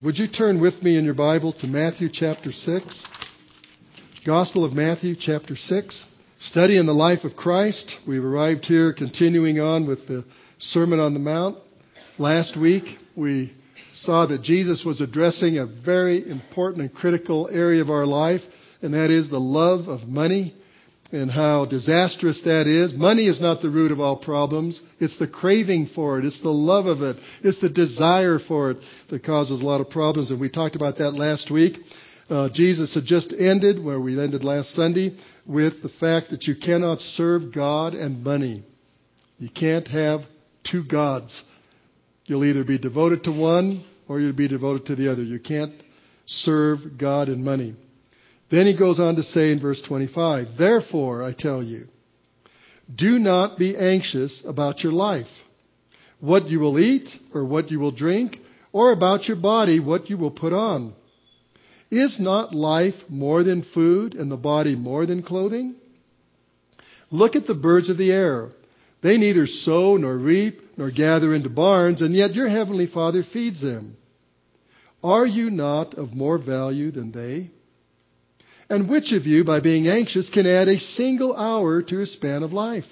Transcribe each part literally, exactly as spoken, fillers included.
Would you turn with me in your Bible to Matthew chapter six? Gospel of Matthew chapter six. Study in the life of Christ. We've arrived here continuing on with the Sermon on the Mount. Last week we saw that Jesus was addressing a very important and critical area of our life, and that is the love of money and how disastrous that is. Money is not the root of all problems. It's the craving for it. It's the love of it. It's the desire for it that causes a lot of problems. And we talked about that last week. Uh, Jesus had just ended, where we ended last Sunday, with the fact that you cannot serve God and money. You can't have two gods. You'll either be devoted to one or you'll be devoted to the other. You can't serve God and money. Then he goes on to say in verse twenty-five, "Therefore, I tell you, do not be anxious about your life, what you will eat or what you will drink, or about your body, what you will put on. Is not life more than food and the body more than clothing? Look at the birds of the air. They neither sow nor reap nor gather into barns, and yet your heavenly Father feeds them. Are you not of more value than they? And which of you, by being anxious, can add a single hour to his span of life?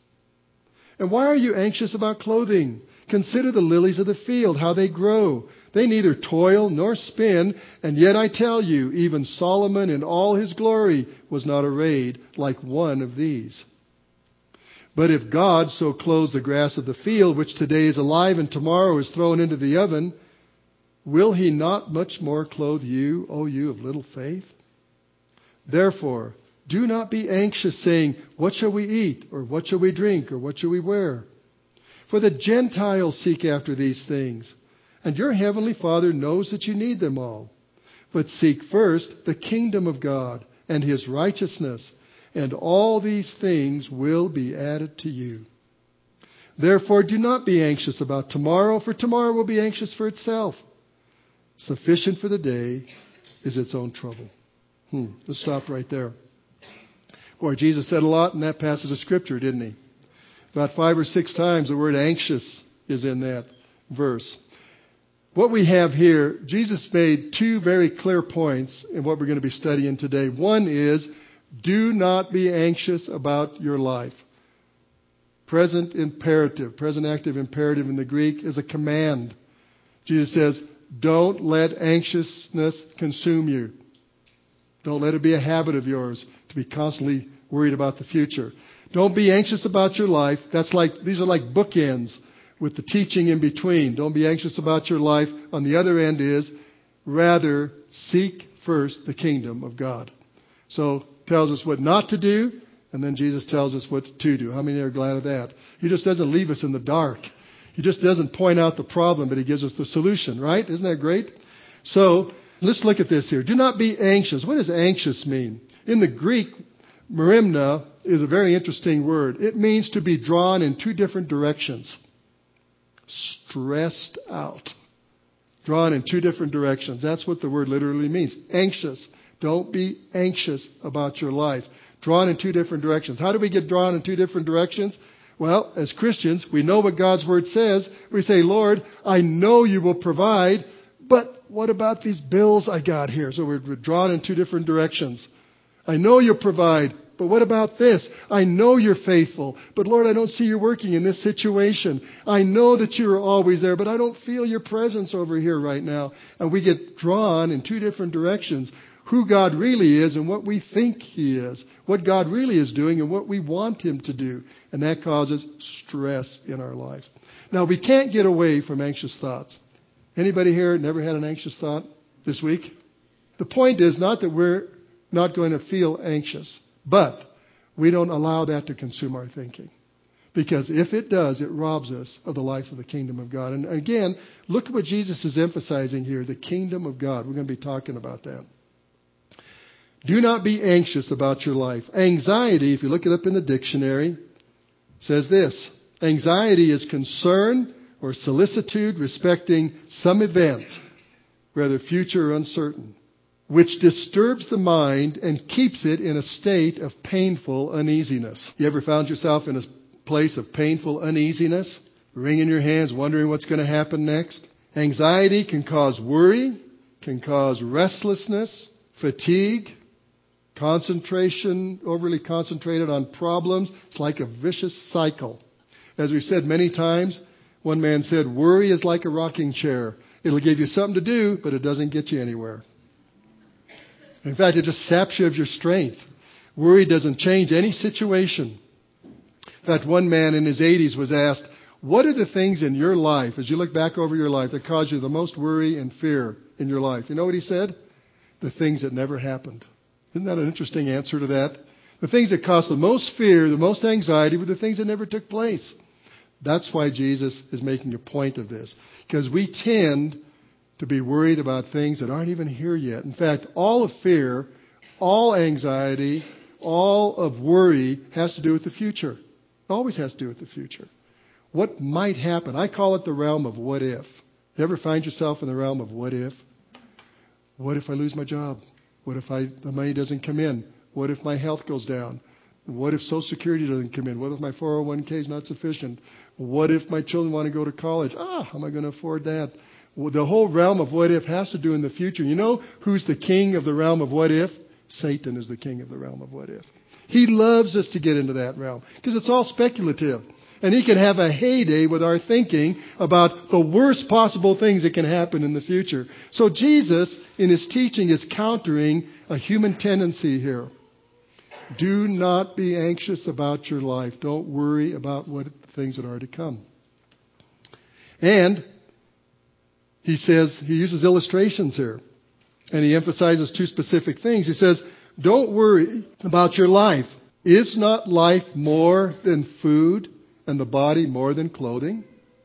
And why are you anxious about clothing? Consider the lilies of the field, how they grow. They neither toil nor spin, and yet I tell you, even Solomon in all his glory was not arrayed like one of these. But if God so clothes the grass of the field, which today is alive and tomorrow is thrown into the oven, will he not much more clothe you, O you of little faith? Therefore, do not be anxious, saying, what shall we eat, or what shall we drink, or what shall we wear? For the Gentiles seek after these things, and your heavenly Father knows that you need them all. But seek first the kingdom of God and his righteousness, and all these things will be added to you. Therefore, do not be anxious about tomorrow, for tomorrow will be anxious for itself. Sufficient for the day is its own trouble." Hmm, let's stop right there. Boy, Jesus said a lot in that passage of Scripture, didn't he? About five or six times the word anxious is in that verse. What we have here, Jesus made two very clear points in what we're going to be studying today. One is, do not be anxious about your life. Present imperative, present active imperative in the Greek is a command. Jesus says, don't let anxiousness consume you. Don't let it be a habit of yours to be constantly worried about the future. Don't be anxious about your life. That's like, these are like bookends with the teaching in between. Don't be anxious about your life. On the other end is, rather seek first the kingdom of God. So, tells us what not to do, and then Jesus tells us what to do. How many are glad of that? He just doesn't leave us in the dark. He just doesn't point out the problem, but he gives us the solution, right? Isn't that great? So, let's look at this here. Do not be anxious. What does anxious mean? In the Greek, merimna is a very interesting word. It means to be drawn in two different directions. Stressed out. Drawn in two different directions. That's what the word literally means. Anxious. Don't be anxious about your life. Drawn in two different directions. How do we get drawn in two different directions? Well, as Christians, we know what God's Word says. We say, Lord, I know you will provide, but what about these bills I got here? So we're drawn in two different directions. I know you'll provide, but what about this? I know you're faithful, but Lord, I don't see you working in this situation. I know that you are always there, but I don't feel your presence over here right now. And we get drawn in two different directions. Who God really is and what we think He is. What God really is doing and what we want Him to do. And that causes stress in our life. Now, we can't get away from anxious thoughts. Anybody here never had an anxious thought this week? The point is not that we're not going to feel anxious, but we don't allow that to consume our thinking. Because if it does, it robs us of the life of the kingdom of God. And again, look at what Jesus is emphasizing here, the kingdom of God. We're going to be talking about that. Do not be anxious about your life. Anxiety, if you look it up in the dictionary, says this. Anxiety is concern or solicitude respecting some event, whether future or uncertain, which disturbs the mind and keeps it in a state of painful uneasiness. You ever found yourself in a place of painful uneasiness? Wringing your hands, wondering what's going to happen next? Anxiety can cause worry, can cause restlessness, fatigue, concentration, overly concentrated on problems. It's like a vicious cycle. As we've said many times, one man said, worry is like a rocking chair. It'll give you something to do, but it doesn't get you anywhere. In fact, it just saps you of your strength. Worry doesn't change any situation. In fact, one man in his eighties was asked, what are the things in your life, as you look back over your life, that cause you the most worry and fear in your life? You know what he said? The things that never happened. Isn't that an interesting answer to that? The things that caused the most fear, the most anxiety, were the things that never took place. That's why Jesus is making a point of this. Because we tend to be worried about things that aren't even here yet. In fact, all of fear, all anxiety, all of worry has to do with the future. It always has to do with the future. What might happen? I call it the realm of what if. You ever find yourself in the realm of what if? What if I lose my job? What if I, the money doesn't come in? What if my health goes down? What if Social Security doesn't come in? What if my four oh one k is not sufficient? What if my children want to go to college? Ah, how am I going to afford that? Well, the whole realm of what if has to do in the future. You know who's the king of the realm of what if? Satan is the king of the realm of what if. He loves us to get into that realm because it's all speculative. And he can have a heyday with our thinking about the worst possible things that can happen in the future. So Jesus, in his teaching, is countering a human tendency here. Do not be anxious about your life. Don't worry about what things that are to come. And he says, he uses illustrations here. And he emphasizes two specific things. He says, don't worry about your life. Is not life more than food and the body more than clothing?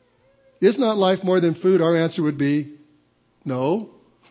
Is not life more than food? Our answer would be no.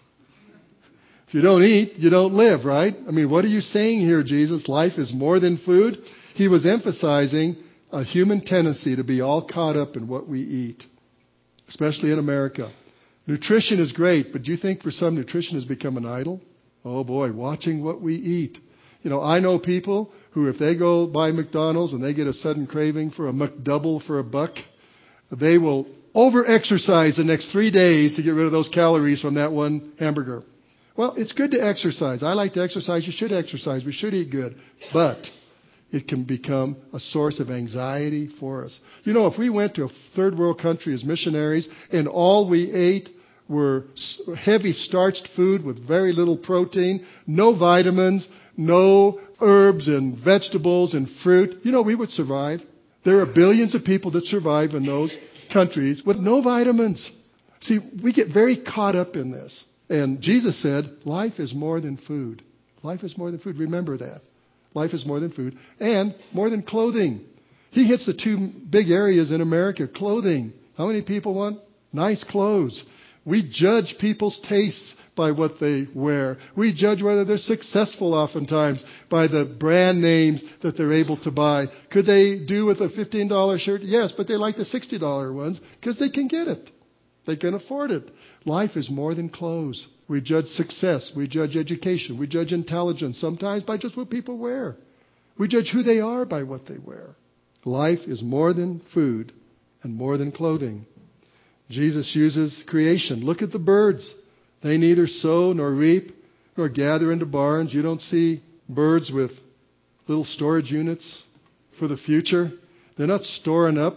If you don't eat, you don't live, right? I mean, what are you saying here, Jesus? Life is more than food? He was emphasizing a human tendency to be all caught up in what we eat, especially in America. Nutrition is great, but do you think for some nutrition has become an idol? Oh boy, watching what we eat. You know, I know people who, if they go by McDonald's and they get a sudden craving for a McDouble for a buck, they will over-exercise the next three days to get rid of those calories from that one hamburger. Well, it's good to exercise. I like to exercise. You should exercise. We should eat good. But it can become a source of anxiety for us. You know, if we went to a third world country as missionaries and all we ate were heavy starched food with very little protein, no vitamins, no herbs and vegetables and fruit, you know, we would survive. There are billions of people that survive in those countries with no vitamins. See, we get very caught up in this. And Jesus said, life is more than food. Life is more than food. Remember that. Life is more than food and more than clothing. He hits the two big areas in America. Clothing. How many people want nice clothes? We judge people's tastes by what they wear. We judge whether they're successful oftentimes by the brand names that they're able to buy. Could they do with a fifteen dollars shirt? Yes, but they like the sixty dollars ones because they can get it. They can afford it. Life is more than clothes. We judge success. We judge education. We judge intelligence sometimes by just what people wear. We judge who they are by what they wear. Life is more than food and more than clothing. Jesus uses creation. Look at the birds. They neither sow nor reap nor gather into barns. You don't see birds with little storage units for the future. They're not storing up.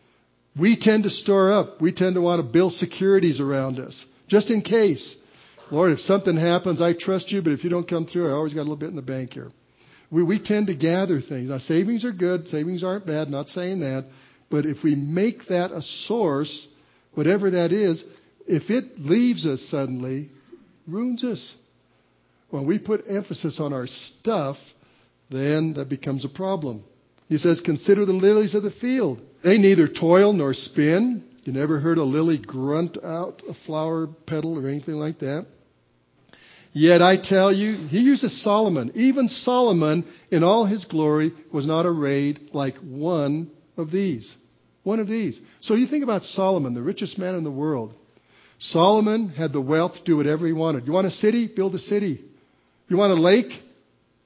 We tend to store up. We tend to want to build securities around us, just in case. Lord, if something happens, I trust you, but if you don't come through, I always got a little bit in the bank here. We, we tend to gather things. Now, savings are good. Savings aren't bad. Not saying that. But if we make that a source, whatever that is, if it leaves us suddenly, ruins us. When we put emphasis on our stuff, then that becomes a problem. He says, consider the lilies of the field. They neither toil nor spin. You never heard a lily grunt out a flower petal or anything like that. Yet I tell you, he uses Solomon. Even Solomon, in all his glory, was not arrayed like one of these. One of these. So you think about Solomon, the richest man in the world. Solomon had the wealth to do whatever he wanted. You want a city? Build a city. You want a lake?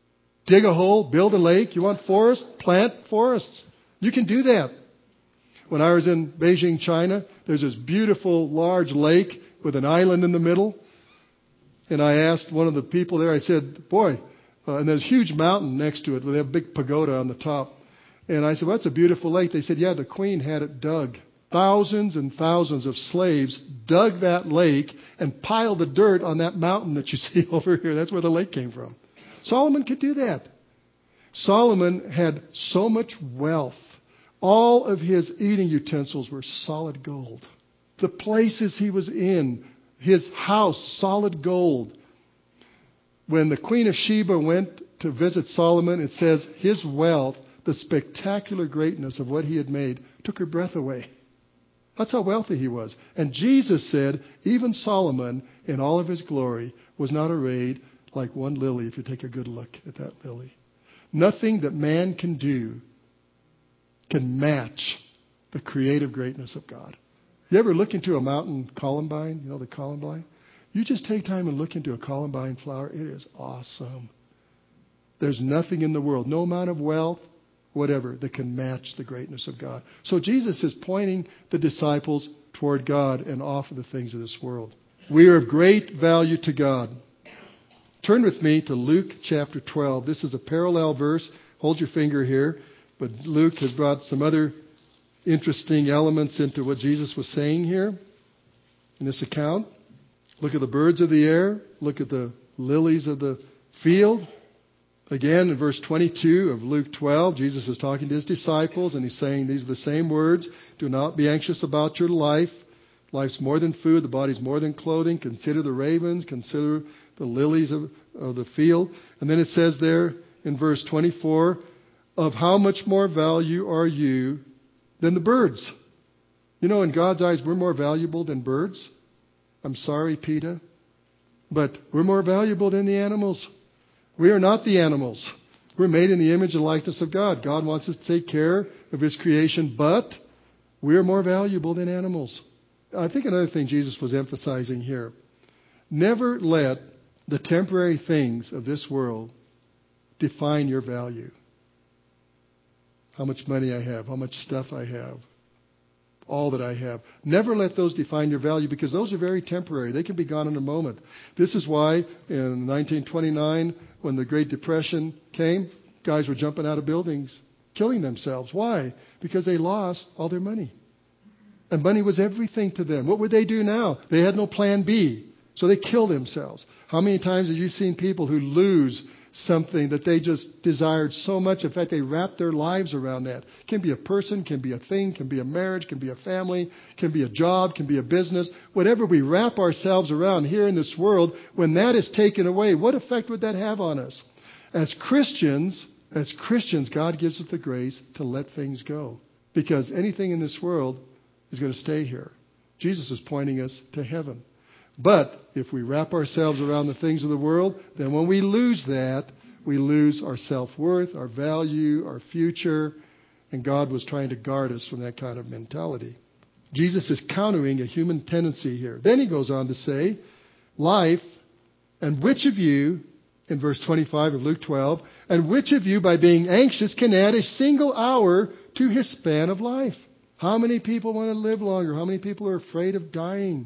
Dig a hole, build a lake. You want forest? Plant forests. You can do that. when I was in Beijing, China, there's this beautiful large lake with an island in the middle. And I asked one of the people there, I said, boy, uh, and there's a huge mountain next to it with a big pagoda on the top. And I said, well, that's a beautiful lake. They said, yeah, the Queen had it dug. Thousands and thousands of slaves dug that lake and piled the dirt on that mountain that you see over here. That's where the lake came from. Solomon could do that. Solomon had so much wealth. All of his eating utensils were solid gold. The places he was in, his house, solid gold. When the Queen of Sheba went to visit Solomon, it says his wealth, the spectacular greatness of what he had made, took her breath away. That's how wealthy he was. And Jesus said, even Solomon, in all of his glory, was not arrayed like one lily, if you take a good look at that lily. Nothing that man can do can match the creative greatness of God. You ever look into a mountain columbine? You know the columbine? You just take time and look into a columbine flower. It is awesome. There's nothing in the world, no amount of wealth, whatever, that can match the greatness of God. So Jesus is pointing the disciples toward God and off of the things of this world. We are of great value to God. Turn with me to Luke chapter twelve. This is a parallel verse. Hold your finger here. But Luke has brought some other interesting elements into what Jesus was saying here in this account. Look at the birds of the air. Look at the lilies of the field. Again, in verse twenty-two of Luke twelve, Jesus is talking to his disciples, and he's saying these are the same words. Do not be anxious about your life. Life's more than food. The body's more than clothing. Consider the ravens. Consider the lilies of, of the field. And then it says there in verse twenty-four, of how much more value are you than the birds? You know, in God's eyes, we're more valuable than birds. I'm sorry, PETA, but we're more valuable than the animals. We are not the animals. We're made in the image and likeness of God. God wants us to take care of His creation, but we're more valuable than animals. I think another thing Jesus was emphasizing here, never let the temporary things of this world define your value. How much money I have, how much stuff I have, all that I have. Never let those define your value, because those are very temporary. They can be gone in a moment. This is why in nineteen twenty-nine, when the Great Depression came, guys were jumping out of buildings, killing themselves. Why? Because they lost all their money. And money was everything to them. What would they do now? They had no plan B. So they killed themselves. How many times have you seen people who lose something that they just desired so much? In fact, they wrap their lives around that. It can be a person, can be a thing, can be a marriage, can be a family, can be a job, can be a business. Whatever we wrap ourselves around here in this world, when that is taken away, what effect would that have on us? As Christians, as Christians, God gives us the grace to let things go. Because anything in this world is going to stay here. Jesus is pointing us to heaven. But if we wrap ourselves around the things of the world, then when we lose that, we lose our self-worth, our value, our future. And God was trying to guard us from that kind of mentality. Jesus is countering a human tendency here. Then he goes on to say, life, and which of you, in verse twenty-five of Luke twelve, and which of you by being anxious can add a single hour to his span of life? How many people want to live longer? How many people are afraid of dying?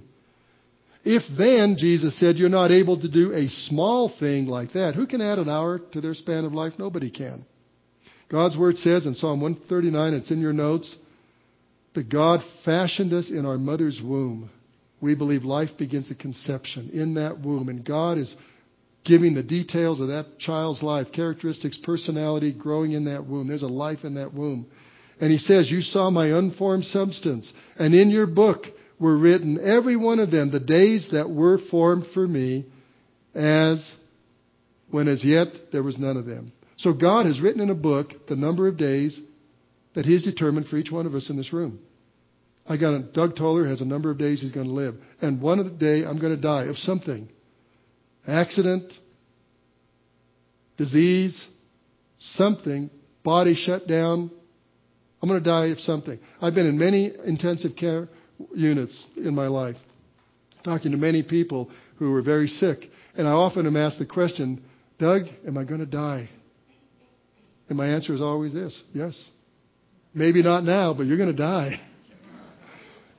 If then, Jesus said, you're not able to do a small thing like that, who can add an hour to their span of life? Nobody can. God's Word says in Psalm one thirty-nine, it's in your notes, that God fashioned us in our mother's womb. We believe life begins at conception in that womb. And God is giving the details of that child's life, characteristics, personality, growing in that womb. There's a life in that womb. And He says, you saw my unformed substance, and in your book were written, every one of them, the days that were formed for me, as when as yet there was none of them. So God has written in a book the number of days that He has determined for each one of us in this room. I got a, Doug Toller has a number of days he's going to live. And one of the day I'm going to die of something. Accident, disease, something, body shut down. I'm going to die of something. I've been in many intensive care units in my life, talking to many people who were very sick. And I often am asked the question, Doug, am I going to die? And my answer is always this, yes. Maybe not now, but you're going to die.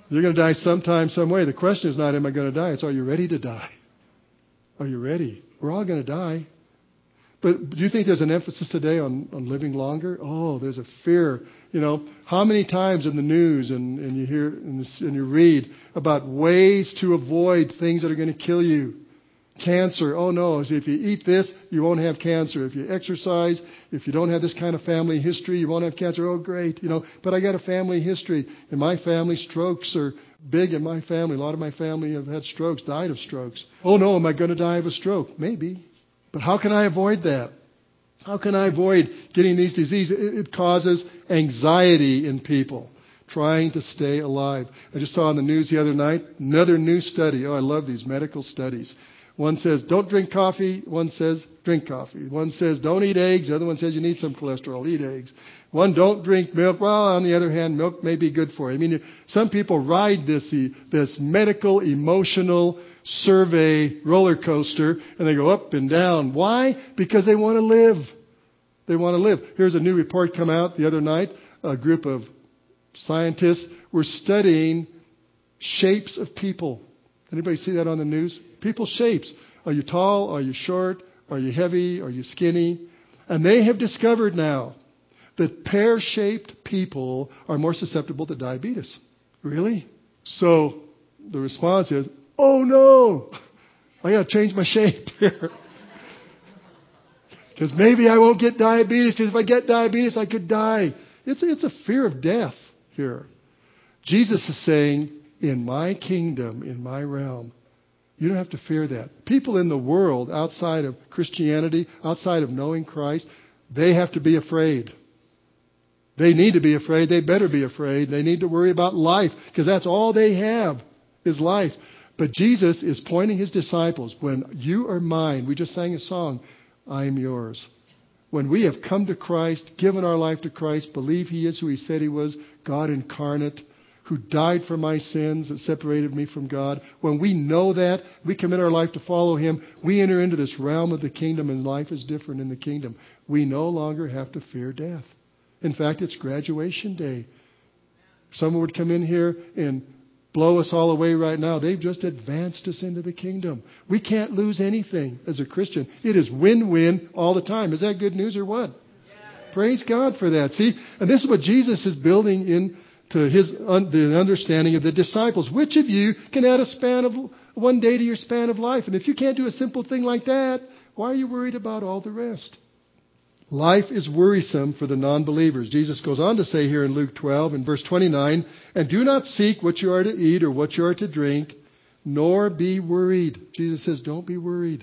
You're going to die sometime, some way. The question is not, am I going to die? It's, are you ready to die? Are you ready? We're all going to die. But do you think there's an emphasis today on, on living longer? Oh, there's a fear. You know, how many times in the news and, and you hear and, this, and you read about ways to avoid things that are going to kill you? Cancer. Oh no, if you eat this, you won't have cancer. If you exercise, if you don't have this kind of family history, you won't have cancer. Oh great, you know, but I got a family history. In my family, strokes are big in my family. A lot of my family have had strokes, died of strokes. Oh no, am I going to die of a stroke? Maybe. But how can I avoid that? How can I avoid getting these diseases? It, it causes anxiety in people trying to stay alive. I just saw on the news the other night, another new study. Oh, I love these medical studies. One says, don't drink coffee. One says, drink coffee. One says, don't eat eggs. The other one says, you need some cholesterol. Eat eggs. One, don't drink milk. Well, on the other hand, milk may be good for you. I mean, some people ride this, this medical, emotional survey roller coaster, and they go up and down. Why? Because they want to live. They want to live. Here's a new report come out the other night. A group of scientists were studying shapes of people. Anybody see that on the news? People's shapes. Are you tall? Are you short? Are you heavy? Are you skinny? And they have discovered now that pear-shaped people are more susceptible to diabetes. Really? So the response is, oh no, I got to change my shape here. Because maybe I won't get diabetes, because if I get diabetes, I could die. It's, it's a fear of death here. Jesus is saying, in my kingdom, in my realm, you don't have to fear that. People in the world outside of Christianity, outside of knowing Christ, they have to be afraid. They need to be afraid. They better be afraid. They need to worry about life, because that's all they have is life. But Jesus is pointing His disciples, when you are mine, we just sang a song, I am yours. When we have come to Christ, given our life to Christ, believe He is who He said He was, God incarnate, who died for my sins that separated me from God. When we know that, we commit our life to follow Him, we enter into this realm of the kingdom, and life is different in the kingdom. We no longer have to fear death. In fact, it's graduation day. Someone would come in here and blow us all away right now. They've just advanced us into the kingdom. We can't lose anything as a Christian. It is win-win all the time. Is that good news or what? Yeah. Praise God for that. See, and this is what Jesus is building in to his un, the understanding of the disciples. Which of you can add a span of one day to your span of life? And if you can't do a simple thing like that, why are you worried about all the rest? Life is worrisome for the non-believers. Jesus goes on to say here in Luke twelve and verse twenty-nine, and do not seek what you are to eat or what you are to drink, nor be worried. Jesus says, don't be worried.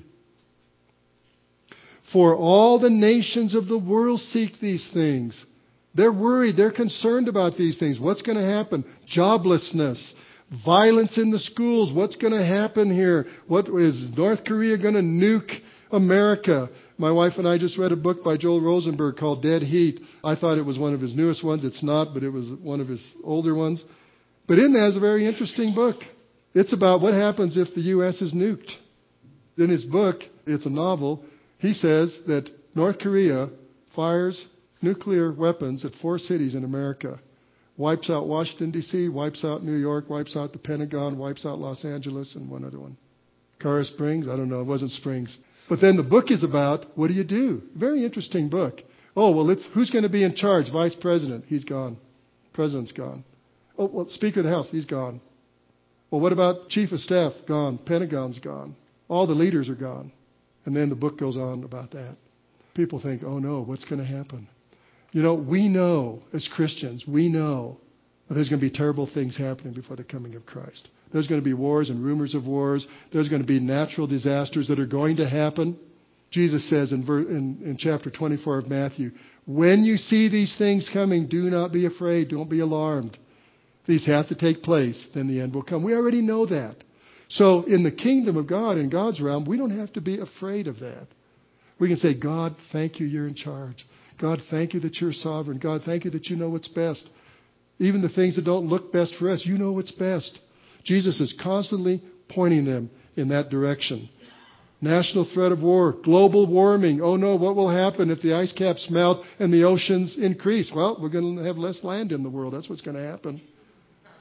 For all the nations of the world seek these things. They're worried. They're concerned about these things. What's going to happen? Joblessness, violence in the schools. What's going to happen here? What is North Korea going to nuke America? My wife and I just read a book by Joel Rosenberg called Dead Heat. I thought it was one of his newest ones. It's not, but it was one of his older ones. But in that is a very interesting book. It's about what happens if the U S is nuked. In his book, it's a novel, he says that North Korea fires nuclear weapons at four cities in America. Wipes out Washington, D C, wipes out New York, wipes out the Pentagon, wipes out Los Angeles, and one other one. Colorado Springs? I don't know. It wasn't Springs. But then the book is about, what do you do? Very interesting book. Oh, well, it's, who's going to be in charge? Vice President. He's gone. President's gone. Oh, well, Speaker of the House. He's gone. Well, what about Chief of Staff? Gone. Pentagon's gone. All the leaders are gone. And then the book goes on about that. People think, oh no, what's going to happen? You know, we know as Christians, we know that there's going to be terrible things happening before the coming of Christ. There's going to be wars and rumors of wars. There's going to be natural disasters that are going to happen. Jesus says in, ver- in, in chapter twenty-four of Matthew, when you see these things coming, do not be afraid. Don't be alarmed. These have to take place. Then the end will come. We already know that. So in the kingdom of God, in God's realm, we don't have to be afraid of that. We can say, God, thank you, you're in charge. God, thank you that you're sovereign. God, thank you that you know what's best. Even the things that don't look best for us, you know what's best. Jesus is constantly pointing them in that direction. National threat of war, global warming. Oh no, what will happen if the ice caps melt and the oceans increase? Well, we're going to have less land in the world. That's what's going to happen.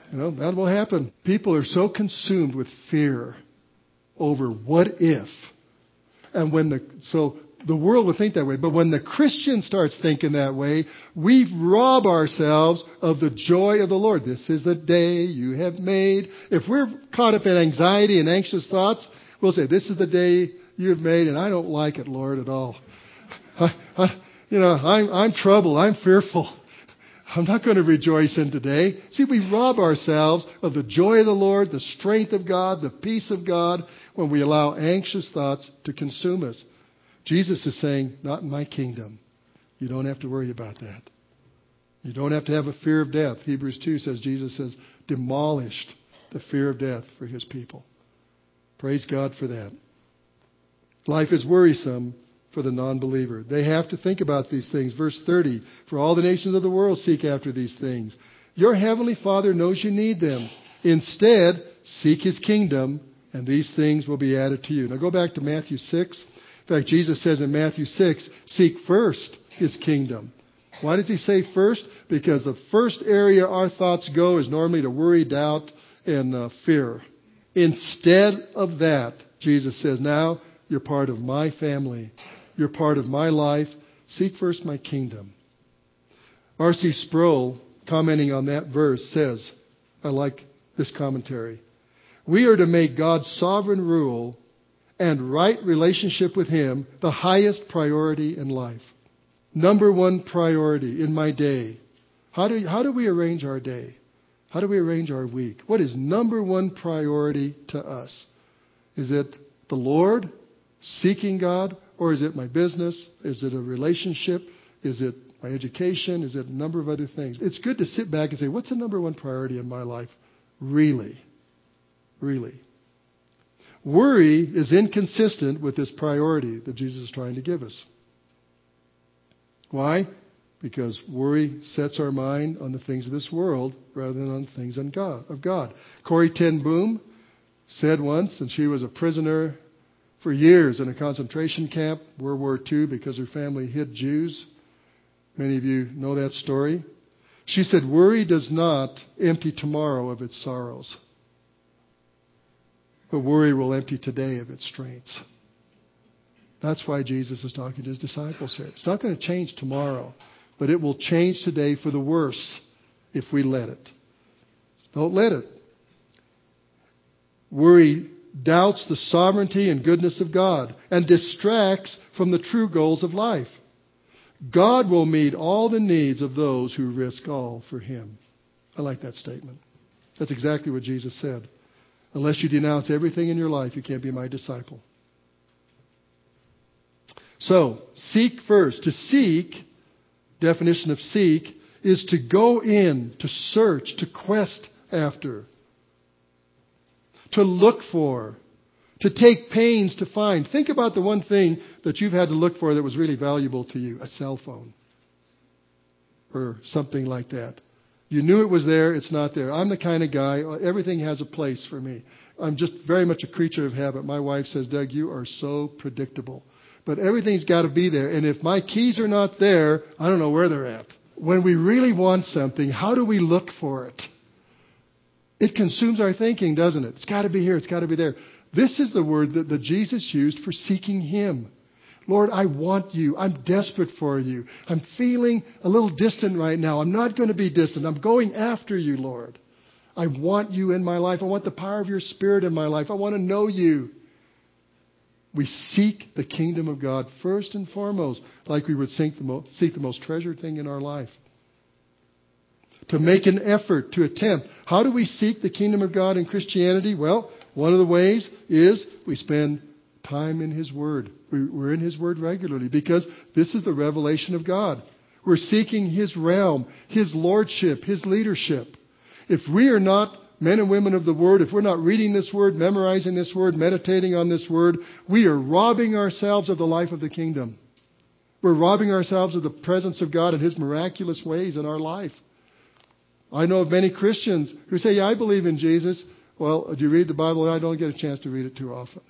You know, that will happen. People are so consumed with fear over what if. And when the, so the world would think that way. But when the Christian starts thinking that way, we rob ourselves of the joy of the Lord. This is the day you have made. If we're caught up in anxiety and anxious thoughts, we'll say, this is the day you have made, and I don't like it, Lord, at all. I, I, you know, I'm, I'm troubled. I'm fearful. I'm not going to rejoice in today. See, we rob ourselves of the joy of the Lord, the strength of God, the peace of God, when we allow anxious thoughts to consume us. Jesus is saying, not in my kingdom. You don't have to worry about that. You don't have to have a fear of death. Hebrews two says, Jesus has demolished the fear of death for his people. Praise God for that. Life is worrisome for the non-believer. They have to think about these things. Verse thirty, for all the nations of the world seek after these things. Your heavenly Father knows you need them. Instead, seek his kingdom, and these things will be added to you. Now go back to Matthew six. In fact, Jesus says in Matthew six, seek first his kingdom. Why does he say first? Because the first area our thoughts go is normally to worry, doubt, and uh, fear. Instead of that, Jesus says, now you're part of my family. You're part of my life. Seek first my kingdom. R C Sproul, commenting on that verse, says, I like this commentary. We are to make God's sovereign rule and right relationship with him the highest priority in life. Number one priority in my day. How do, how do we arrange our day? How do we arrange our week? What is number one priority to us? Is it the Lord, seeking God, or is it my business? Is it a relationship? Is it my education? Is it a number of other things? It's good to sit back and say, what's the number one priority in my life? Really? Really? Worry is inconsistent with this priority that Jesus is trying to give us. Why? Because worry sets our mind on the things of this world rather than on things of God. Corrie ten Boom said once, and she was a prisoner for years in a concentration camp, World War Two, because her family hid Jews. Many of you know that story. She said, worry does not empty tomorrow of its sorrows, but worry will empty today of its strengths. That's why Jesus is talking to his disciples here. It's not going to change tomorrow, but it will change today for the worse if we let it. Don't let it. Worry doubts the sovereignty and goodness of God and distracts from the true goals of life. God will meet all the needs of those who risk all for him. I like that statement. That's exactly what Jesus said. Unless you denounce everything in your life, you can't be my disciple. So, seek first. To seek, definition of seek, is to go in, to search, to quest after, to look for, to take pains to find. Think about the one thing that you've had to look for that was really valuable to you, a cell phone or something like that. You knew it was there, it's not there. I'm the kind of guy, everything has a place for me. I'm just very much a creature of habit. My wife says, Doug, you are so predictable. But everything's got to be there. And if my keys are not there, I don't know where they're at. When we really want something, how do we look for it? It consumes our thinking, doesn't it? It's got to be here. It's got to be there. This is the word that, that Jesus used for seeking him. Lord, I want you. I'm desperate for you. I'm feeling a little distant right now. I'm not going to be distant. I'm going after you, Lord. I want you in my life. I want the power of your Spirit in my life. I want to know you. We seek the kingdom of God first and foremost, like we would seek the most, seek the most treasured thing in our life. To make an effort, to attempt. How do we seek the kingdom of God in Christianity? Well, one of the ways is we spend time in his word. We're in his word regularly because this is the revelation of God. We're seeking his realm, his lordship, his leadership. If we are not men and women of the word, if we're not reading this word, memorizing this word, meditating on this word, we are robbing ourselves of the life of the kingdom. We're robbing ourselves of the presence of God and his miraculous ways in our life. I know of many Christians who say, yeah, I believe in Jesus. Well, do you read the Bible? I don't get a chance to read it too often.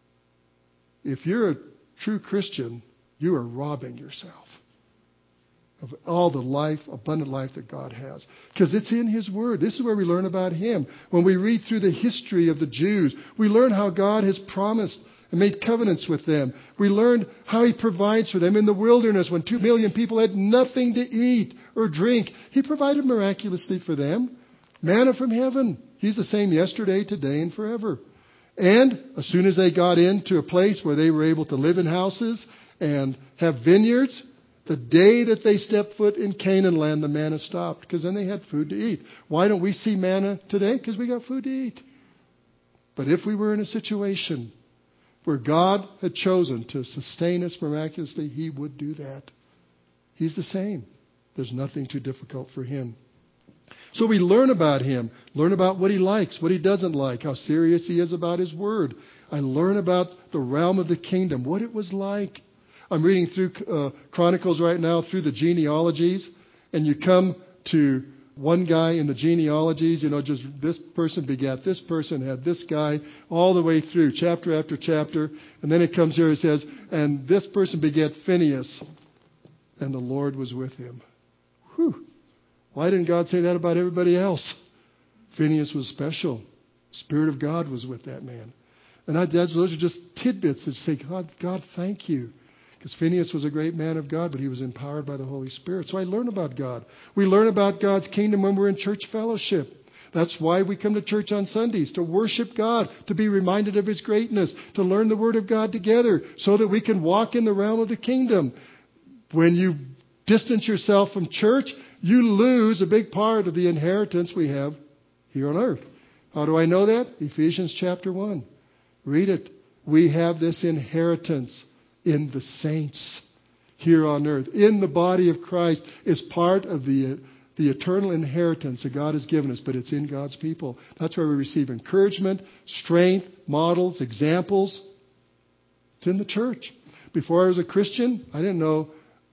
If you're a true Christian, you are robbing yourself. of all the life, abundant life that God has. Because it's in His Word. This is where we learn about Him. When we read through the history of the Jews, we learn how God has promised and made covenants with them. We learned how He provides for them in the wilderness when two million people had nothing to eat or drink. He provided miraculously for them. Manna from heaven. He's the same yesterday, today, and forever. And as soon as they got into a place where they were able to live in houses and have vineyards, the day that they stepped foot in Canaan land, the manna stopped because then they had food to eat. Why don't we see manna today? Because we got food to eat. But if we were in a situation where God had chosen to sustain us miraculously, He would do that. He's the same. There's nothing too difficult for Him. So we learn about Him, learn about what He likes, what He doesn't like, how serious He is about His Word. I learn about the realm of the kingdom, what it was like. I'm reading through uh, Chronicles right now, through the genealogies, and you come to one guy in the genealogies, you know, just this person begat this person, had this guy, all the way through, chapter after chapter. And then it comes here, it says, and this person begat Phinehas, and the Lord was with him. Whew. Why didn't God say that about everybody else? Phinehas was special. The Spirit of God was with that man. And I, those are just tidbits that say, God, God, thank you. Because Phinehas was a great man of God, but he was empowered by the Holy Spirit. So I learn about God. We learn about God's kingdom when we're in church fellowship. That's why we come to church on Sundays, to worship God, to be reminded of His greatness, to learn the Word of God together so that we can walk in the realm of the kingdom. When you distance yourself from church, you lose a big part of the inheritance we have here on earth. How do I know that? Ephesians chapter one. Read it. We have this inheritance in the saints here on earth. In the body of Christ is part of the, the eternal inheritance that God has given us, but it's in God's people. That's where we receive encouragement, strength, models, examples. It's in the church. Before I was a Christian, I didn't know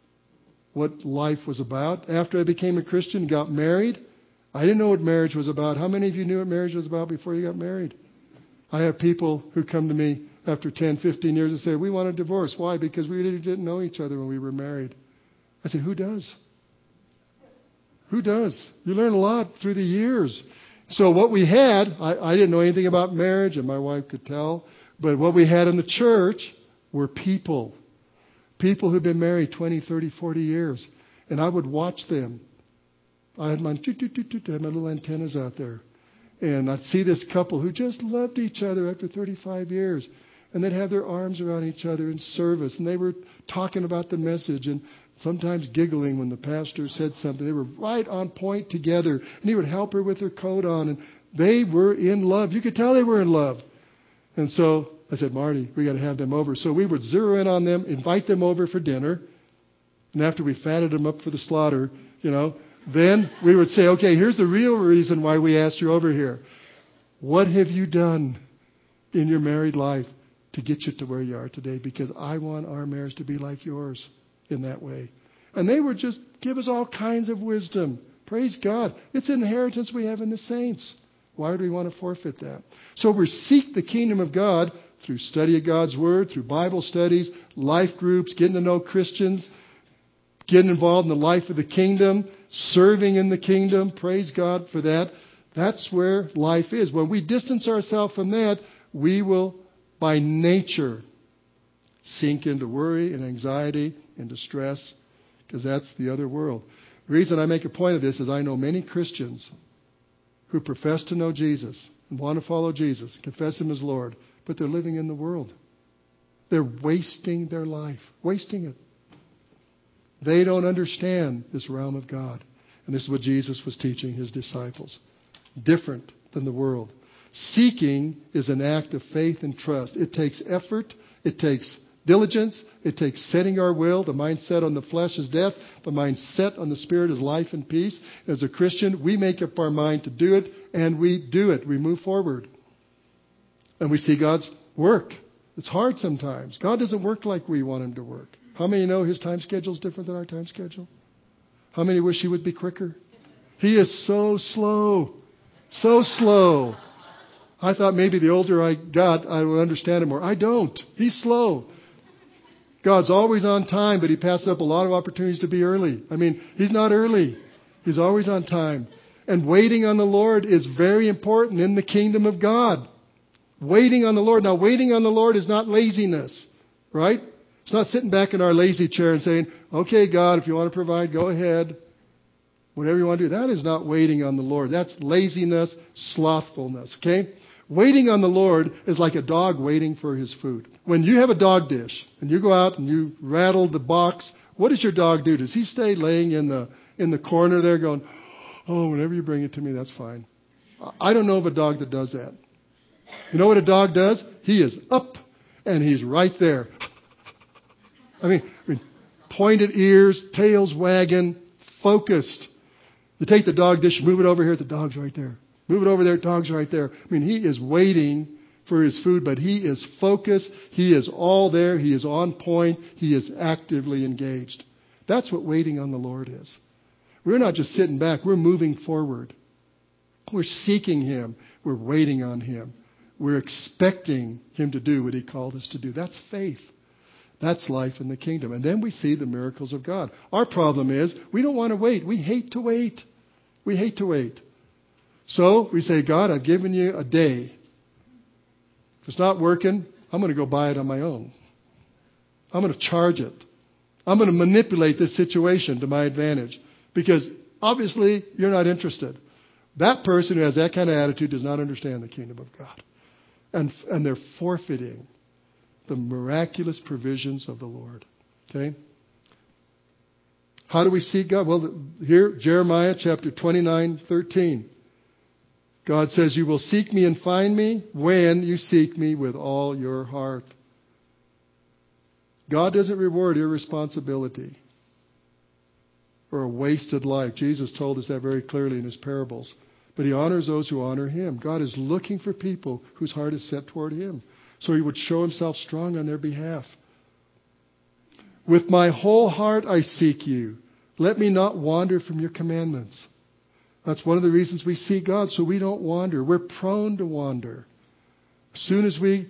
what life was about. After I became a Christian and got married, I didn't know what marriage was about. How many of you knew what marriage was about before you got married? I have people who come to me after ten, fifteen years and say, we want a divorce. Why? Because we really didn't know each other when we were married. I said, who does? Who does? You learn a lot through the years. So what we had, I, I didn't know anything about marriage, and my wife could tell, but what we had in the church were people. People who'd been married twenty, thirty, forty years. And I would watch them. I had my, toot, toot, toot, toot, I had my little antennas out there. And I'd see this couple who just loved each other after thirty-five years. And they'd have their arms around each other in service. And they were talking about the message and sometimes giggling when the pastor said something. They were right on point together. And he would help her with her coat on. And they were in love. You could tell they were in love. And so I said, Marty, we got to have them over. So we would zero in on them, invite them over for dinner. And after we fatted them up for the slaughter, you know, then we would say, okay, here's the real reason why we asked you over here. What have you done in your married life to get you to where you are today? Because I want our marriage to be like yours in that way. And they would just give us all kinds of wisdom. Praise God. It's an inheritance we have in the saints. Why would we want to forfeit that? So we seek the kingdom of God through study of God's Word, through Bible studies, life groups, getting to know Christians, getting involved in the life of the kingdom, serving in the kingdom. Praise God for that. That's where life is. When we distance ourselves from that, we will, by nature, sink into worry and anxiety and distress, because that's the other world. The reason I make a point of this is I know many Christians who profess to know Jesus and want to follow Jesus, confess Him as Lord, but they're living in the world. They're wasting their life, wasting it. They don't understand this realm of God. And this is what Jesus was teaching His disciples. Different than the world. Seeking is an act of faith and trust. It takes effort. It takes diligence. It takes setting our will. The mindset on the flesh is death. The mindset on the Spirit is life and peace. As a Christian, we make up our mind to do it, and we do it. We move forward. And we see God's work. It's hard sometimes. God doesn't work like we want Him to work. How many know His time schedule is different than our time schedule? How many wish He would be quicker? He is so slow. So slow. I thought maybe the older I got, I would understand Him more. I don't. He's slow. God's always on time, but He passes up a lot of opportunities to be early. I mean, He's not early. He's always on time. And waiting on the Lord is very important in the kingdom of God. Waiting on the Lord. Now, waiting on the Lord is not laziness, right? It's not sitting back in our lazy chair and saying, okay, God, if you want to provide, go ahead. Whatever you want to do. That is not waiting on the Lord. That's laziness, slothfulness, okay? Waiting on the Lord is like a dog waiting for his food. When you have a dog dish and you go out and you rattle the box, what does your dog do? Does he stay laying in the in the corner there going, oh, whenever you bring it to me, that's fine? I don't know of a dog that does that. You know what a dog does? He is up and he's right there. I mean, I mean, pointed ears, tails wagging, focused. You take the dog dish, move it over here, the dog's right there. Move it over there, dog's right there. I mean, he is waiting for his food, but he is focused. He is all there. He is on point. He is actively engaged. That's what waiting on the Lord is. We're not just sitting back. We're moving forward. We're seeking Him. We're waiting on Him. We're expecting Him to do what He called us to do. That's faith. That's life in the kingdom. And then we see the miracles of God. Our problem is we don't want to wait. We hate to wait. We hate to wait. So we say, God, I've given you a day. If it's not working, I'm going to go buy it on my own. I'm going to charge it. I'm going to manipulate this situation to my advantage. Because obviously you're not interested. That person who has that kind of attitude does not understand the kingdom of God. And, and they're forfeiting the miraculous provisions of the Lord. Okay? How do we seek God? Well, here, Jeremiah chapter twenty-nine, thirteen. God says, you will seek me and find me when you seek me with all your heart. God doesn't reward irresponsibility or a wasted life. Jesus told us that very clearly in His parables. But He honors those who honor Him. God is looking for people whose heart is set toward Him, so He would show Himself strong on their behalf. With my whole heart I seek you. Let me not wander from your commandments. That's one of the reasons we seek God, so we don't wander. We're prone to wander. As soon as we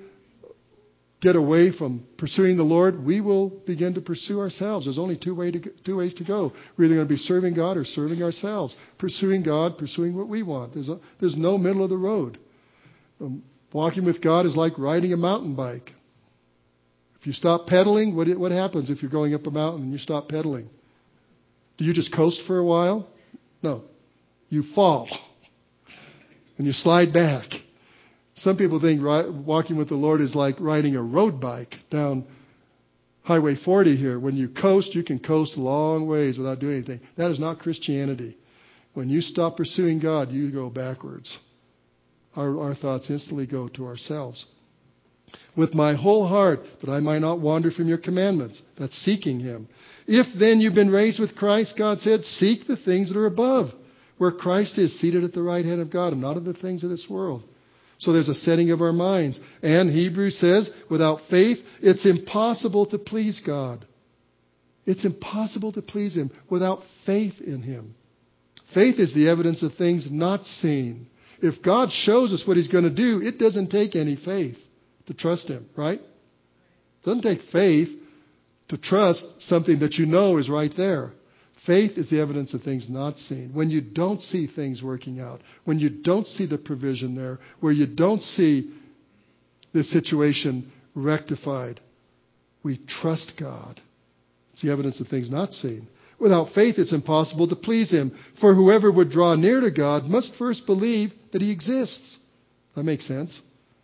get away from pursuing the Lord, we will begin to pursue ourselves. There's only two, way to, two ways to go. We're either going to be serving God or serving ourselves. Pursuing God, pursuing what we want. There's, a, there's no middle of the road. Um, walking with God is like riding a mountain bike. If you stop pedaling, what, what happens if you're going up a mountain and you stop pedaling? Do you just coast for a while? No. You fall. And you slide back. Some people think walking with the Lord is like riding a road bike down Highway forty here. When you coast, you can coast long ways without doing anything. That is not Christianity. When you stop pursuing God, you go backwards. Our, our thoughts instantly go to ourselves. With my whole heart, that I might not wander from your commandments. That's seeking Him. If then you've been raised with Christ, God said, seek the things that are above, where Christ is seated at the right hand of God, and not of the things of this world. So there's a setting of our minds. And Hebrews says, without faith, it's impossible to please God. It's impossible to please Him without faith in Him. Faith is the evidence of things not seen. If God shows us what He's going to do, it doesn't take any faith to trust Him, right? It doesn't take faith to trust something that you know is right there. Faith is the evidence of things not seen. When you don't see things working out, when you don't see the provision there, where you don't see the situation rectified, we trust God. It's the evidence of things not seen. Without faith, it's impossible to please Him. For whoever would draw near to God must first believe that He exists. That makes sense.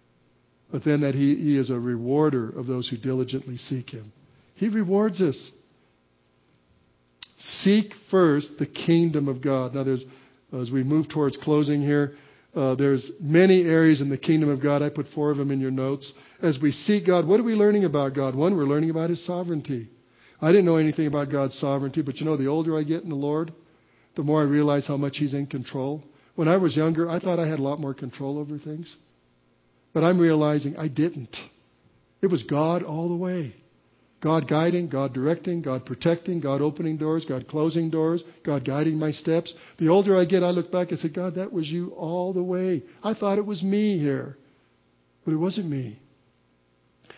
But then that He, he is a rewarder of those who diligently seek Him. He rewards us. Seek first the kingdom of God. Now, there's, as we move towards closing here, uh, there's many areas in the kingdom of God. I put four of them in your notes. As we seek God, what are we learning about God? One, we're learning about His sovereignty. I didn't know anything about God's sovereignty, but you know, the older I get in the Lord, the more I realize how much He's in control. When I was younger, I thought I had a lot more control over things. But I'm realizing I didn't. It was God all the way. God guiding, God directing, God protecting, God opening doors, God closing doors, God guiding my steps. The older I get, I look back and say, God, that was You all the way. I thought it was me here. But it wasn't me.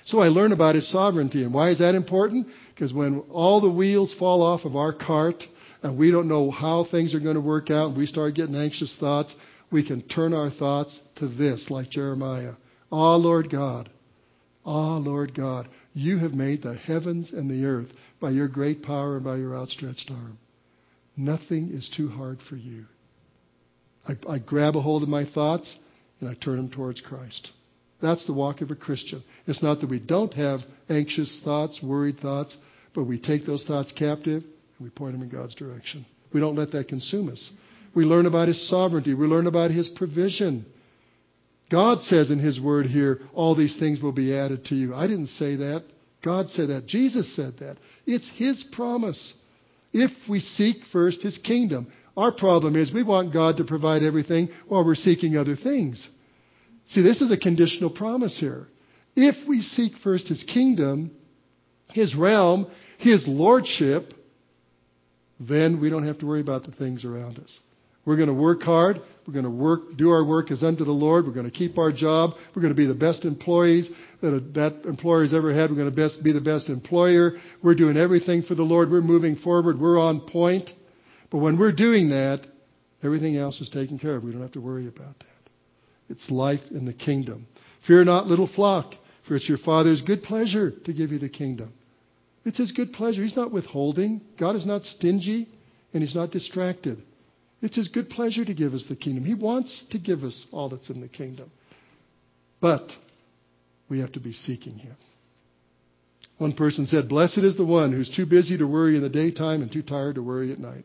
So I learn about His sovereignty. And why is that important? Because when all the wheels fall off of our cart and we don't know how things are going to work out and we start getting anxious thoughts, we can turn our thoughts to this, like Jeremiah. Ah, Lord God, ah, Lord God, you have made the heavens and the earth by your great power and by your outstretched arm. Nothing is too hard for you. I, I grab a hold of my thoughts and I turn them towards Christ. That's the walk of a Christian. It's not that we don't have anxious thoughts, worried thoughts, but we take those thoughts captive and we point them in God's direction. We don't let that consume us. We learn about His sovereignty. We learn about His provision. God says in His word here, all these things will be added to you. I didn't say that. God said that. Jesus said that. It's His promise. If we seek first His kingdom. Our problem is we want God to provide everything while we're seeking other things. See, this is a conditional promise here. If we seek first His kingdom, His realm, His lordship, then we don't have to worry about the things around us. We're going to work hard. We're going to work, do our work as unto the Lord. We're going to keep our job. We're going to be the best employees that a, that employer has ever had. We're going to best, be the best employer. We're doing everything for the Lord. We're moving forward. We're on point. But when we're doing that, everything else is taken care of. We don't have to worry about that. It's life in the kingdom. Fear not, little flock, for it's your Father's good pleasure to give you the kingdom. It's His good pleasure. He's not withholding. God is not stingy, and He's not distracted. It's His good pleasure to give us the kingdom. He wants to give us all that's in the kingdom. But we have to be seeking Him. One person said, blessed is the one who's too busy to worry in the daytime and too tired to worry at night.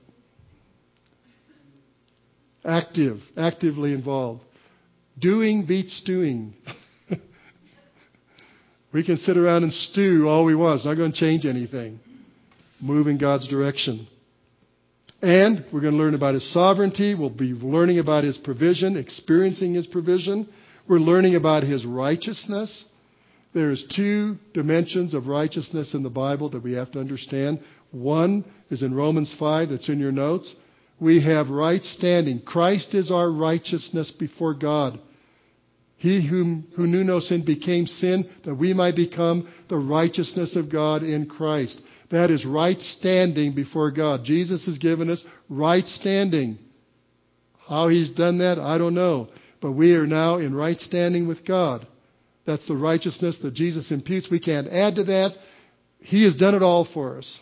Active, actively involved. Doing beats stewing. We can sit around and stew all we want. It's not going to change anything. Move in God's direction. And we're going to learn about His sovereignty. We'll be learning about His provision, experiencing His provision. We're learning about His righteousness. There's two dimensions of righteousness in the Bible that we have to understand. One is in Romans five, that's in your notes. We have right standing. Christ is our righteousness before God. He whom, who knew no sin became sin that we might become the righteousness of God in Christ. That is right standing before God. Jesus has given us right standing. How He's done that, I don't know. But we are now in right standing with God. That's the righteousness that Jesus imputes. We can't add to that. He has done it all for us.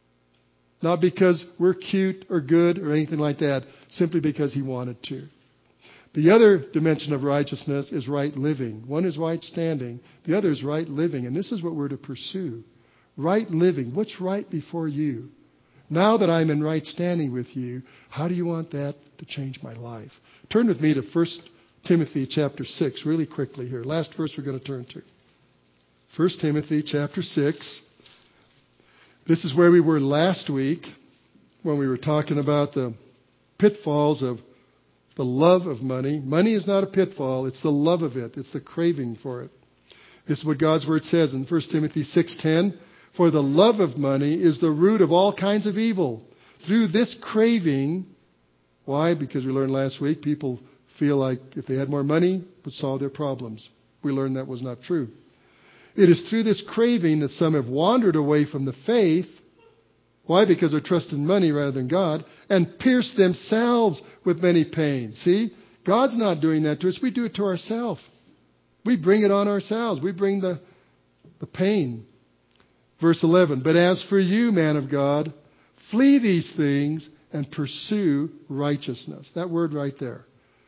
Not because we're cute or good or anything like that. Simply because He wanted to. The other dimension of righteousness is right living. One is right standing. The other is right living. And this is what we're to pursue. Right living. What's right before you? Now that I'm in right standing with you, how do you want that to change my life? Turn with me to First Timothy chapter six really quickly here. Last verse we're going to turn to. First Timothy chapter six. This is where we were last week when we were talking about the pitfalls of the love of money. Money is not a pitfall. It's the love of it. It's the craving for it. This is what God's Word says in First Timothy six ten. For the love of money is the root of all kinds of evil. Through this craving, why? Because we learned last week, people feel like if they had more money, it would solve their problems. We learned that was not true. It is through this craving that some have wandered away from the faith. Why? Because they're trusting money rather than God, and pierced themselves with many pains. See? God's not doing that to us. We do it to ourselves. We bring it on ourselves. We bring the, the pain. Verse eleven, but as for you, man of God, flee these things and pursue righteousness. That word right there.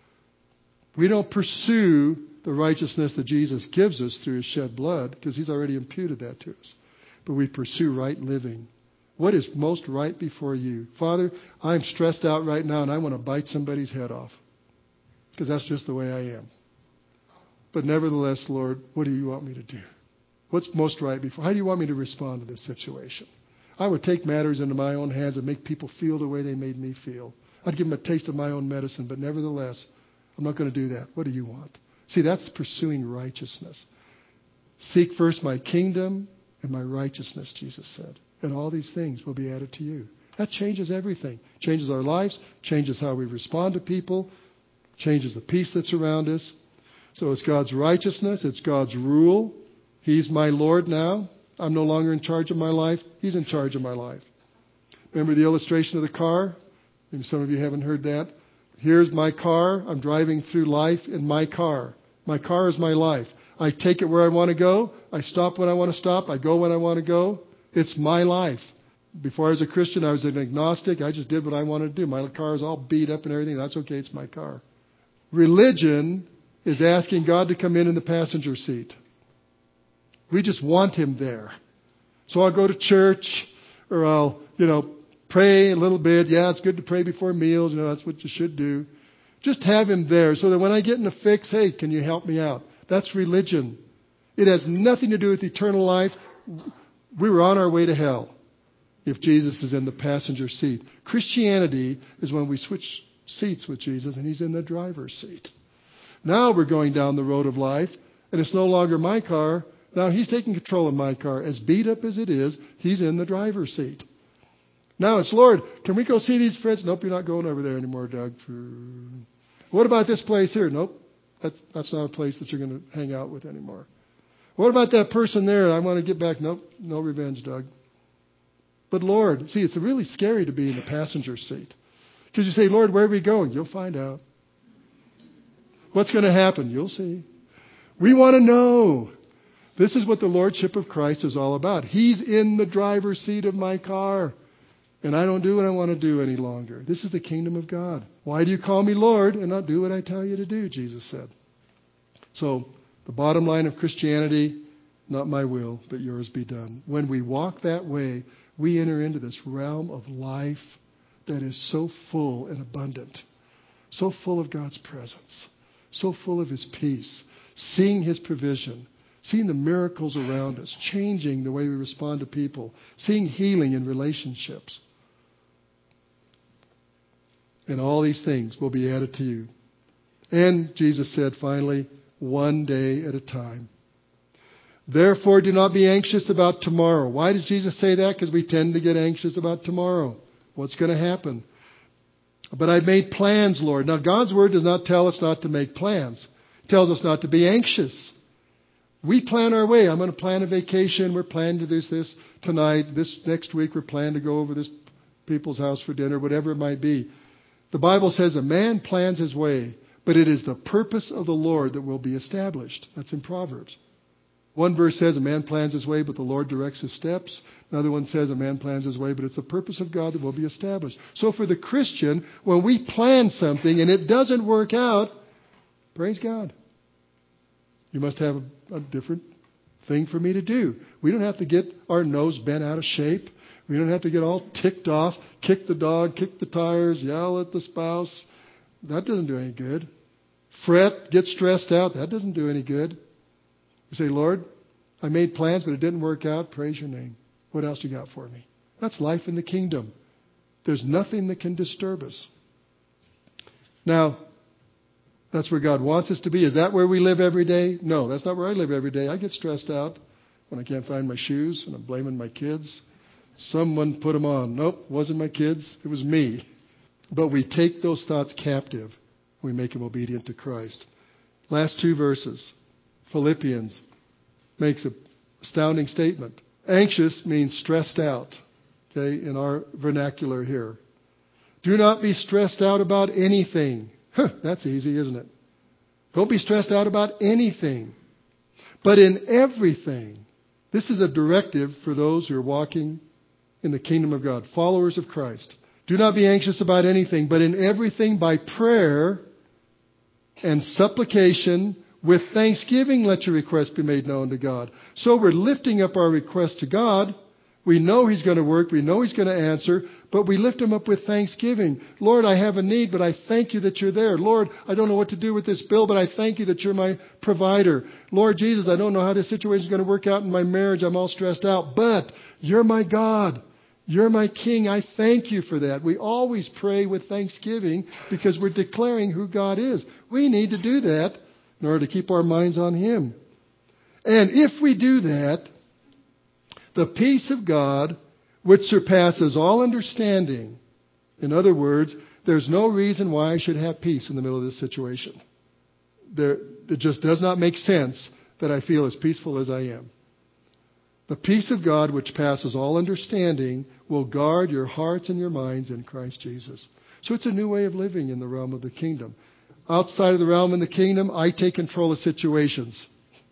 We don't pursue the righteousness that Jesus gives us through His shed blood, because He's already imputed that to us. But we pursue right living. What is most right before you? Father, I'm stressed out right now and I want to bite somebody's head off. Because that's just the way I am. But nevertheless, Lord, what do you want me to do? What's most right before? How do you want me to respond to this situation? I would take matters into my own hands and make people feel the way they made me feel. I'd give them a taste of my own medicine, but nevertheless, I'm not going to do that. What do you want? See, that's pursuing righteousness. Seek first my kingdom and my righteousness, Jesus said. And all these things will be added to you. That changes everything. Changes our lives, changes how we respond to people, changes the peace that's around us. So it's God's righteousness, it's God's rule, He's my Lord now. I'm no longer in charge of my life. He's in charge of my life. Remember the illustration of the car? Maybe some of you haven't heard that. Here's my car. I'm driving through life in my car. My car is my life. I take it where I want to go. I stop when I want to stop. I go when I want to go. It's my life. Before I was a Christian, I was an agnostic. I just did what I wanted to do. My car is all beat up and everything. That's okay. It's my car. Religion is asking God to come in in the passenger seat. We just want Him there. So I'll go to church, or I'll, you know, pray a little bit. Yeah, it's good to pray before meals. You know, that's what you should do. Just have Him there so that when I get in a fix, hey, can you help me out? That's religion. It has nothing to do with eternal life. We were on our way to hell if Jesus is in the passenger seat. Christianity is when we switch seats with Jesus and He's in the driver's seat. Now we're going down the road of life, and it's no longer my car. Now He's taking control of my car. As beat up as it is, He's in the driver's seat. Now it's, Lord, can we go see these friends? Nope, you're not going over there anymore, Doug. What about this place here? Nope, that's, that's not a place that you're going to hang out with anymore. What about that person there? I want to get back. Nope, no revenge, Doug. But Lord, see, it's really scary to be in the passenger seat. Because you say, Lord, where are we going? You'll find out. What's going to happen? You'll see. We want to know. This is what the Lordship of Christ is all about. He's in the driver's seat of my car. And I don't do what I want to do any longer. This is the kingdom of God. Why do you call me Lord and not do what I tell you to do, Jesus said. So, the bottom line of Christianity, not my will, but yours be done. When we walk that way, we enter into this realm of life that is so full and abundant, so full of God's presence, so full of His peace, seeing His provision, seeing the miracles around us, changing the way we respond to people, seeing healing in relationships. And all these things will be added to you. And Jesus said finally, one day at a time. Therefore, do not be anxious about tomorrow. Why does Jesus say that? Because we tend to get anxious about tomorrow. What's going to happen? But I've made plans, Lord. Now, God's Word does not tell us not to make plans. It tells us not to be anxious. We plan our way. I'm going to plan a vacation. We're planning to do this tonight. This next week, we're planning to go over this people's house for dinner, whatever it might be. The Bible says a man plans his way, but it is the purpose of the Lord that will be established. That's in Proverbs. One verse says a man plans his way, but the Lord directs his steps. Another one says a man plans his way, but it's the purpose of God that will be established. So for the Christian, when we plan something and it doesn't work out, praise God. You must have a, a different thing for me to do. We don't have to get our nose bent out of shape. We don't have to get all ticked off, kick the dog, kick the tires, yell at the spouse. That doesn't do any good. Fret, get stressed out. That doesn't do any good. You say, Lord, I made plans, but it didn't work out. Praise your name. What else you got for me? That's life in the kingdom. There's nothing that can disturb us. Now, that's where God wants us to be. Is that where we live every day? No, that's not where I live every day. I get stressed out when I can't find my shoes and I'm blaming my kids. Someone put them on. Nope, it wasn't my kids. It was me. But we take those thoughts captive. We make them obedient to Christ. Last two verses. Philippians makes an astounding statement. Anxious means stressed out, okay, in our vernacular here. Do not be stressed out about anything. Huh, that's easy, isn't it? Don't be stressed out about anything. But in everything, this is a directive for those who are walking in the kingdom of God, followers of Christ. Do not be anxious about anything, but in everything by prayer and supplication with thanksgiving, let your requests be made known to God. So we're lifting up our request to God. We know He's going to work. We know He's going to answer. But we lift Him up with thanksgiving. Lord, I have a need, but I thank you that you're there. Lord, I don't know what to do with this bill, but I thank you that you're my provider. Lord Jesus, I don't know how this situation is going to work out in my marriage. I'm all stressed out. But you're my God. You're my King. I thank you for that. We always pray with thanksgiving because we're declaring who God is. We need to do that in order to keep our minds on Him. And if we do that, the peace of God, which surpasses all understanding, in other words, there's no reason why I should have peace in the middle of this situation. There, it just does not make sense that I feel as peaceful as I am. The peace of God, which passes all understanding, will guard your hearts and your minds in Christ Jesus. So it's a new way of living in the realm of the kingdom. Outside of the realm in the kingdom, I take control of situations.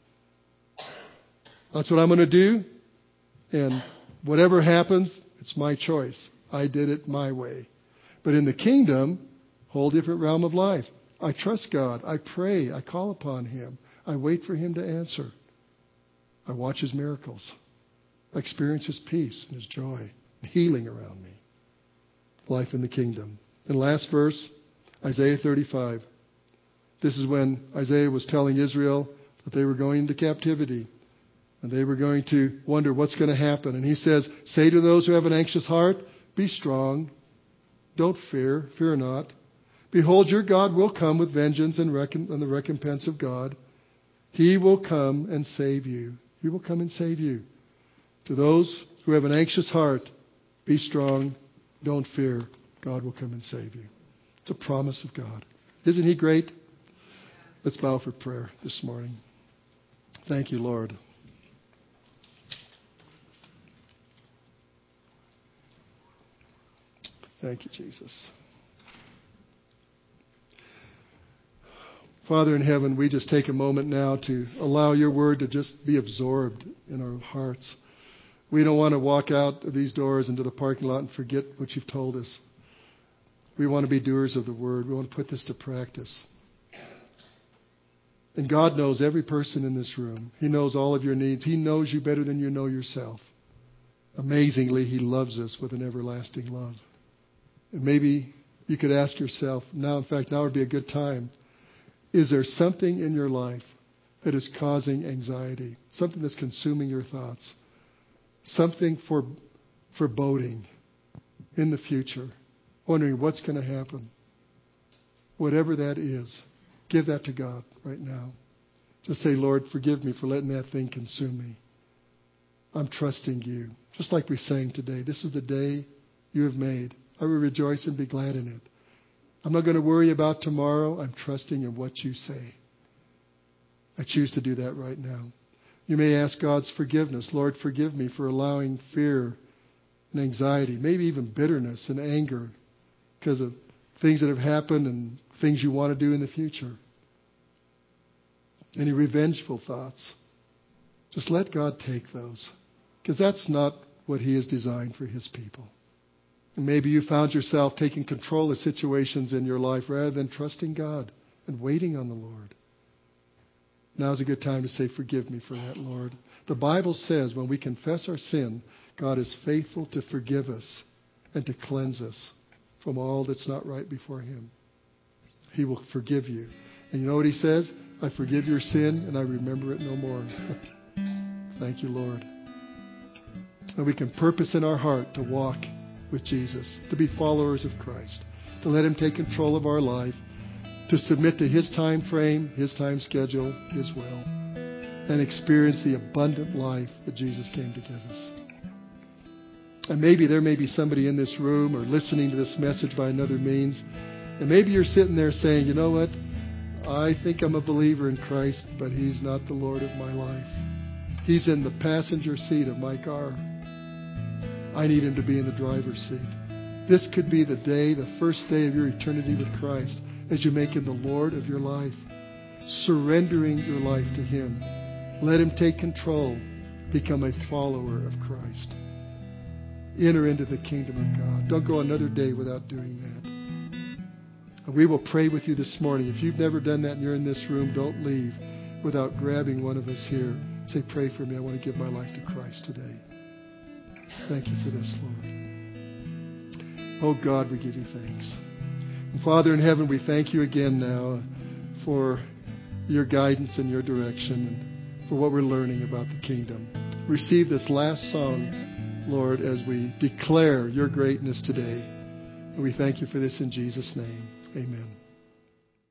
That's what I'm going to do. And whatever happens, it's my choice. I did it my way. But in the kingdom, whole different realm of life. I trust God. I pray. I call upon Him. I wait for Him to answer. I watch His miracles. I experience His peace and His joy and healing around me. Life in the kingdom. And last verse, Isaiah thirty-five. This is when Isaiah was telling Israel that they were going into captivity. And they were going to wonder what's going to happen. And he says, say to those who have an anxious heart, be strong. Don't fear. Fear not. Behold, your God will come with vengeance and, recomp- and the recompense of God. He will come and save you. He will come and save you. To those who have an anxious heart, be strong. Don't fear. God will come and save you. It's a promise of God. Isn't He great? Let's bow for prayer this morning. Thank you, Lord. Thank you, Jesus. Father in heaven, we just take a moment now to allow your word to just be absorbed in our hearts. We don't want to walk out of these doors into the parking lot and forget what you've told us. We want to be doers of the word. We want to put this to practice. And God knows every person in this room. He knows all of your needs. He knows you better than you know yourself. Amazingly, He loves us with an everlasting love. And maybe you could ask yourself, now, in fact, now would be a good time. Is there something in your life that is causing anxiety? Something that's consuming your thoughts? Something for foreboding in the future? Wondering what's going to happen? Whatever that is, give that to God right now. Just say, Lord, forgive me for letting that thing consume me. I'm trusting you. Just like we sang today, this is the day you have made. I will rejoice and be glad in it. I'm not going to worry about tomorrow. I'm trusting in what you say. I choose to do that right now. You may ask God's forgiveness. Lord, forgive me for allowing fear and anxiety, maybe even bitterness and anger because of things that have happened and things you want to do in the future. Any revengeful thoughts. Just let God take those, because that's not what He has designed for His people. And maybe you found yourself taking control of situations in your life rather than trusting God and waiting on the Lord. Now's a good time to say, forgive me for that, Lord. The Bible says when we confess our sin, God is faithful to forgive us and to cleanse us from all that's not right before Him. He will forgive you. And you know what He says? I forgive your sin and I remember it no more. Thank you, Lord. And we can purpose in our heart to walk with Jesus, to be followers of Christ, to let Him take control of our life, to submit to His time frame, His time schedule, His will, and experience the abundant life that Jesus came to give us. And maybe there may be somebody in this room or listening to this message by another means, and maybe you're sitting there saying, you know what, I think I'm a believer in Christ, but He's not the Lord of my life. He's in the passenger seat of my car. I need Him to be in the driver's seat. This could be the day, the first day of your eternity with Christ, as you make Him the Lord of your life, surrendering your life to Him. Let Him take control. Become a follower of Christ. Enter into the kingdom of God. Don't go another day without doing that. And we will pray with you this morning. If you've never done that and you're in this room, don't leave without grabbing one of us here. Say, pray for me. I want to give my life to Christ today. Thank you for this, Lord. Oh, God, we give you thanks. And Father in heaven, we thank you again now for your guidance and your direction and for what we're learning about the kingdom. Receive this last song, Lord, as we declare your greatness today. And we thank you for this in Jesus' name. Amen.